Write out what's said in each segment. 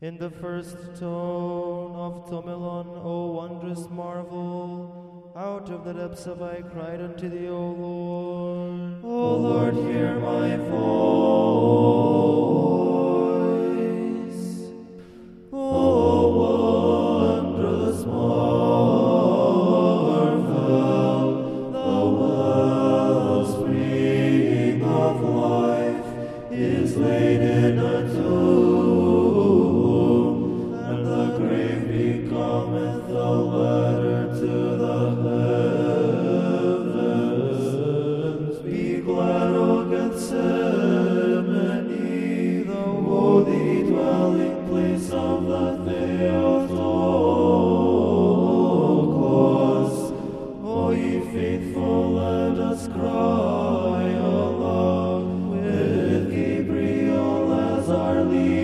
In the first tone of Tomelon, O wondrous marvel, out of the depths have I cried unto thee, O Lord. O Lord, hear my voice. O wondrous marvel, the wellspring of life is laid in a tomb, and the grave becometh a ladder to the heavens. Be glad, O Gethsemane, the holy dwelling place of the Theotokos. O ye faithful, let us cry aloud with Gabriel as our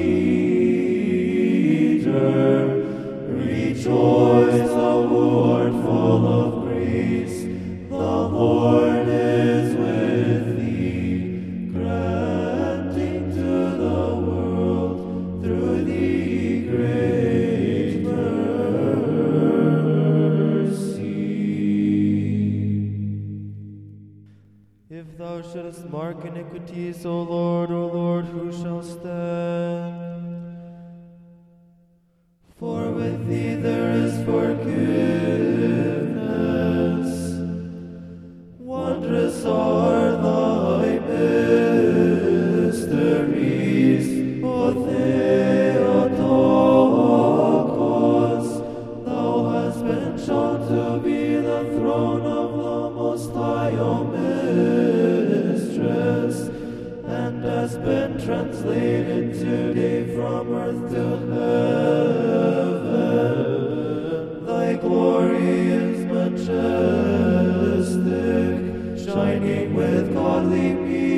leader. Rejoice, thou who art full of grace, the Lord is with thee, granting to the world through thee great mercy. If thou shouldest mark iniquities, O Lord, who shall stand? For with thee there is forgiveness. Wondrous are thy mysteries, O Theotokos. Thou hast been shown to be the throne of the Most High, O Mistress, and has been translated today from earth to heaven. Thy glory is majestic, shining with godly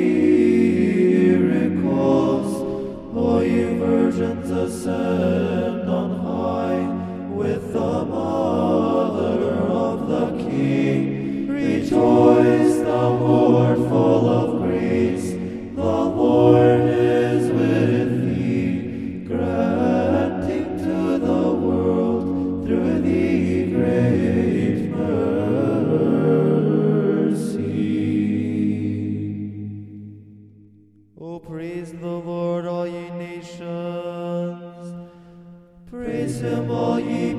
miracles. O ye virgins, ascend on high with the mother of the King. Rejoice, thou who art full of grace, the Lord is with thee, granting to the world through thee great mercy. O praise the Lord, all ye nations. Praise him, all ye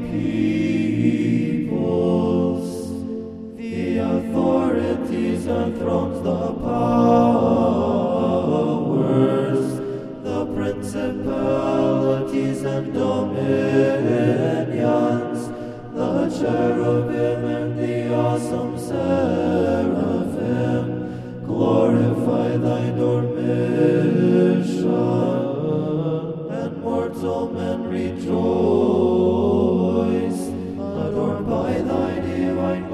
peoples. The authorities and thrones, the powers, the principalities and dominions, the cherubim and the awesome seraphim, glorify thy dormition, and mortal men rejoice, adorned by thy divine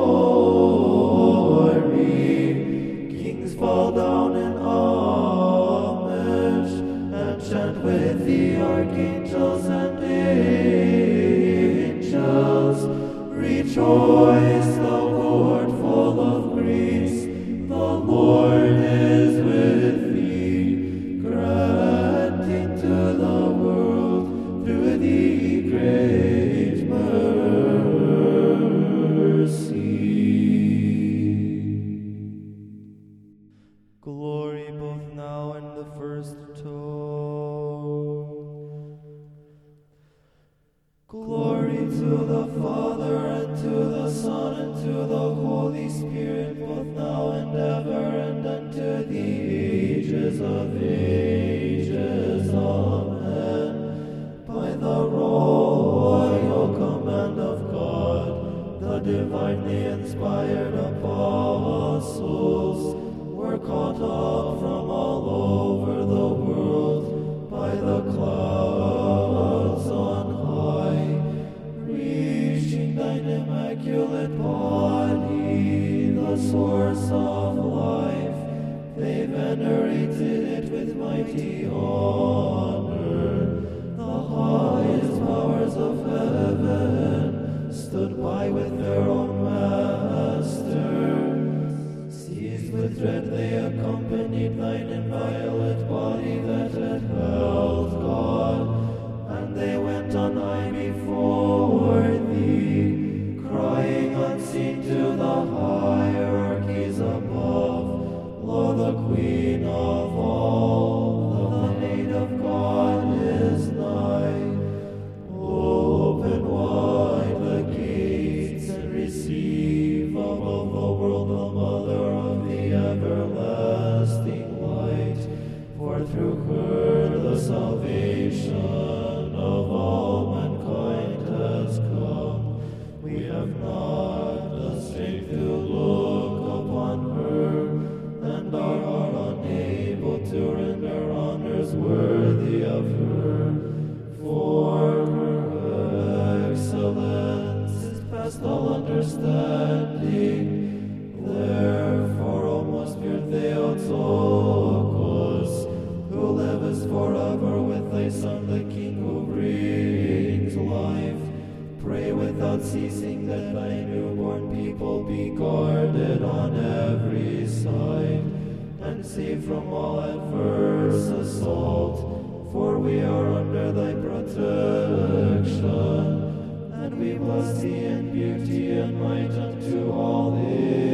glory. Kings fall down in homage, and chant with the archangels and angels. Rejoice, thou who art full of grace, the Lord is with thee, granting to the world through thee great mercy. Glory both now and the first tone. Glory to the Father, and to the Son, and to the Holy Spirit, both now and ever, and unto the ages of ages. Amen. By the royal command of God, the divinely inspired apostles were caught up from all over the world by the clouds on high, reaching thine immaculate body, the source of life. They venerated it with mighty honor. The highest powers of heaven stood by with their own master. Seized with dread, they accompanied thine inviolate body that had held God, and without ceasing, that thy newborn people be guarded on every side, and safe from all adverse assault. For we are under thy protection, and we bless thee in beauty and might unto all ages.